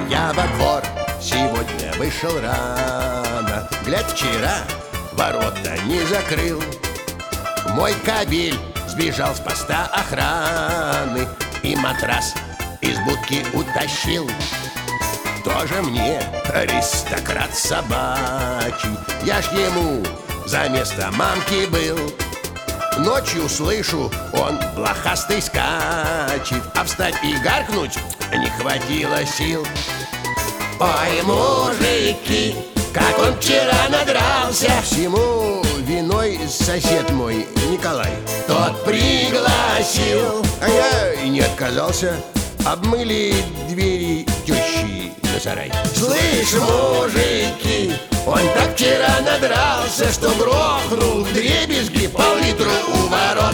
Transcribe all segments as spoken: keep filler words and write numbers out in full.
я во двор сегодня вышел рано. Глядь, вчера ворота не закрыл. Мой кабель сбежал с поста охраны и матрас из будки утащил. Тоже мне аристократ собачий, я ж ему за место мамки был. Ночью слышу, он блохастый скачет, а встать и гаркнуть не хватило сил. Ой, мужики, как он вчера надрался! Всему виной сосед мой Николай. Тот пригласил, а я и не отказался. Обмыли двери тещи на сарай. Слышь, мужики, он так вчера надрался, что грохнул вдребезги пол-литру у ворот.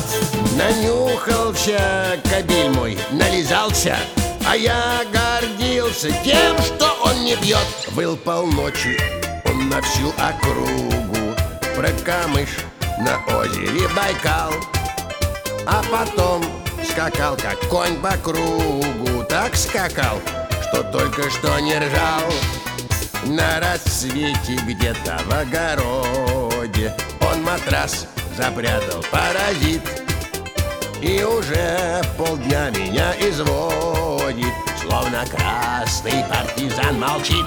Нанюхался кабель мой, нализался, а я гордился тем, что он не пьет. Был полночи он на всю округу про камыш на озере Байкал. А потом скакал, как конь по кругу, так скакал, что только что не ржал. На рассвете где-то в огороде он матрас запрятал, паразит, и уже полдня меня изводит, словно красный партизан молчит.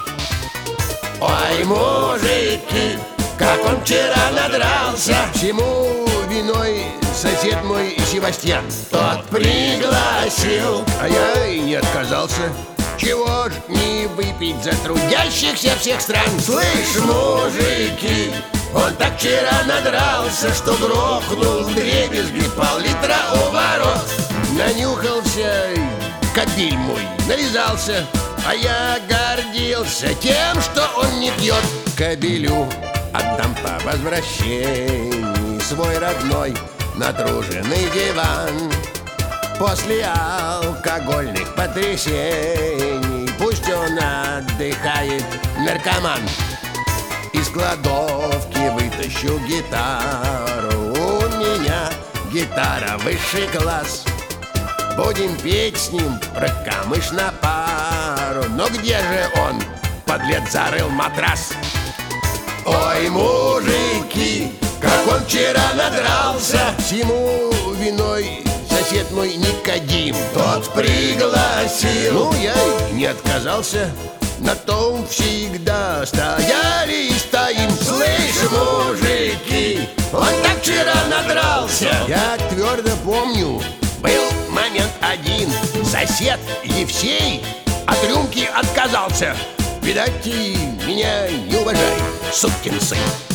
Ой, мужики, как он вчера надрался! Всему виной сосед мой Севастьян. Тот пригласил, а я и не отказался. Чего ж не выпить за трудящихся всех стран? Слышь, мужики, он так вчера надрался, что грохнул вдребезги пол-литра у ворот. Нанюхался кабель мой, нализался, а я гордился тем, что он не пьет. Кабелю отдам по возвращении свой родной натруженный диван. После алкогольных потрясений пусть он отдыхает, наркоман. Из кладовки вытащу гитару, у меня гитара высший класс. Будем петь с ним про камыш на пару. Но где же он, подлец, зарыл матрас? Ой, мужики, как он вчера надрался! Всему виной сосед мой Никодим. Тот пригласил, ну я и не отказался. На том всегда стояли и стоим. Слышь, мужики, он так вчера надрался! Я твердо помню, был момент один. Сосед Евсей от рюмки отказался. Видать, ты меня не уважай, сукин сын.